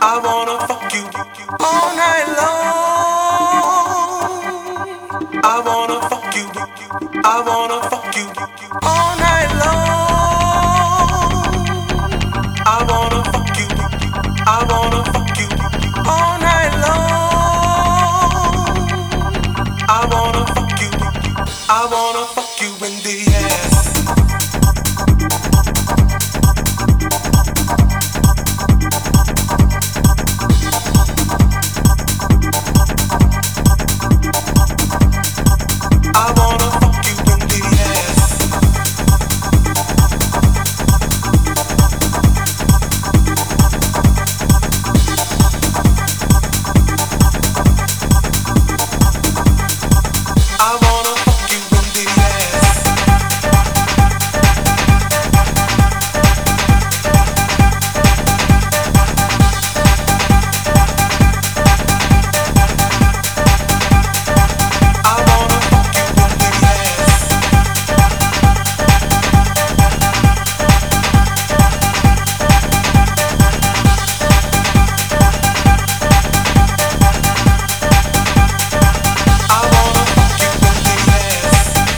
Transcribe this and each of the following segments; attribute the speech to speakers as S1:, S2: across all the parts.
S1: I wanna fuck you all night long. I wanna fuck you. I wanna fuck you all night long. I wanna fuck you. I wanna fuck you all night long. I wanna fuck you. I wanna fuck you in the ass. I wanna fuck you in the ass. I wanna fuck you in the ass. I wanna fuck you in the ass. I wanna fuck you in the ass.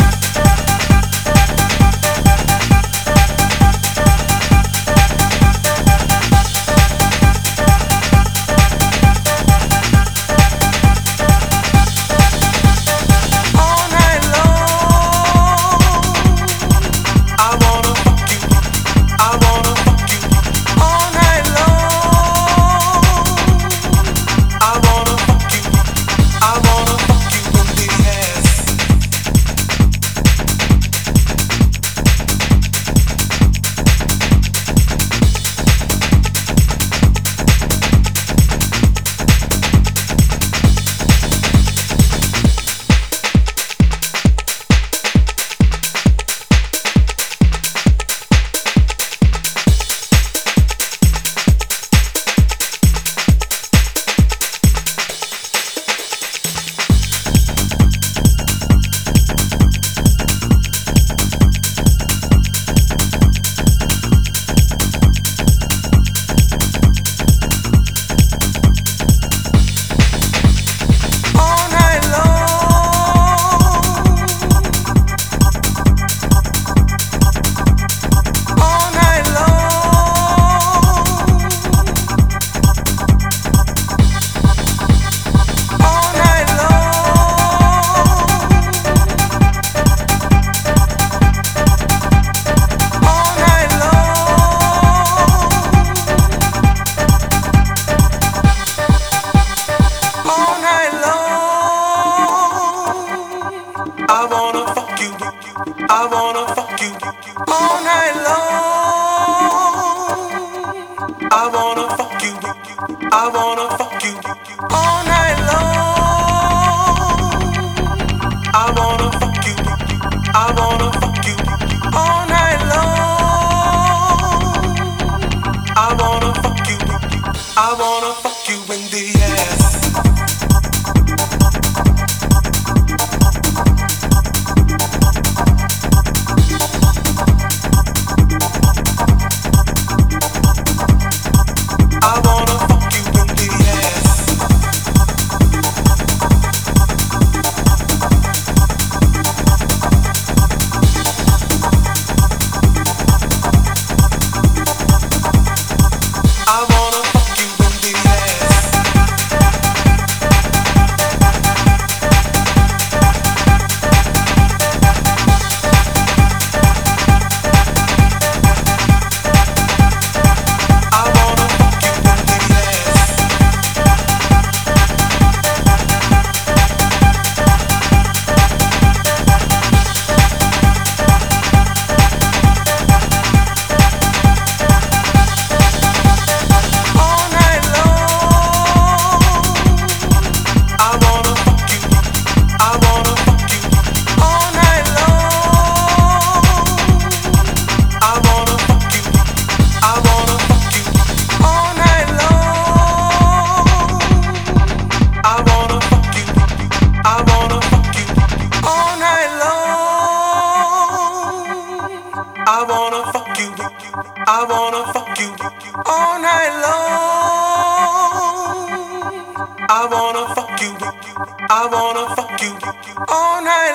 S1: All night long. I wanna fuck you. I wanna fuck you all night long. I wanna fuck you. I wanna fuck you in the ass. All night long. All night long. All night long. All night long. All night long. I wanna fuck you. I wanna fuck you all night long. I wanna fuck you. I wanna fuck you all night long. I wanna fuck you. I wanna fuck you all night long. I wanna fuck you. I wanna fuck you in the ass. I wanna fuck you in the ass. I wanna fuck you in the ass. I wanna fuck you in the ass. All night long. I wanna fuck you. I wanna fuck you all night long. I wanna fuck you. I wanna fuck you all night long. I wanna fuck you. I wanna fuck you all night long. I wanna fuck you. I wanna fuck you all night long. I wanna fuck you. I wanna fuck you all night